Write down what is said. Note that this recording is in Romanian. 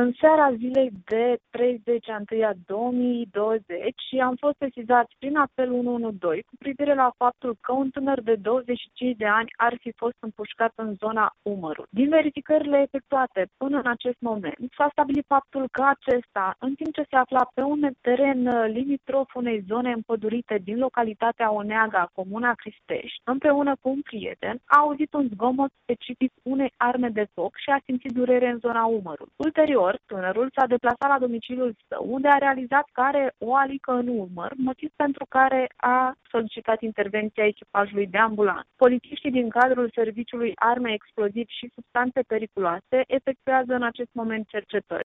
În seara zilei de 30 a 1 a 2020 am fost sesizați prin apel 112 cu privire la faptul că un tânăr de 25 de ani ar fi fost împușcat în zona umărului. Din verificările efectuate până în acest moment, s-a stabilit faptul că acesta, în timp ce se afla pe un teren limitrof unei zone împădurite din localitatea Oneaga, comuna Cristești, împreună cu un prieten, a auzit un zgomot specific unei arme de foc și a simțit durere în zona umărului. Ulterior, tânărul s-a deplasat la domiciliul său, unde a realizat că are o alică în umăr, motiv pentru care a solicitat intervenția echipajului de ambulanță. Polițiștii din cadrul serviciului arme, explozivi și substanțe periculoase efectuează în acest moment cercetări.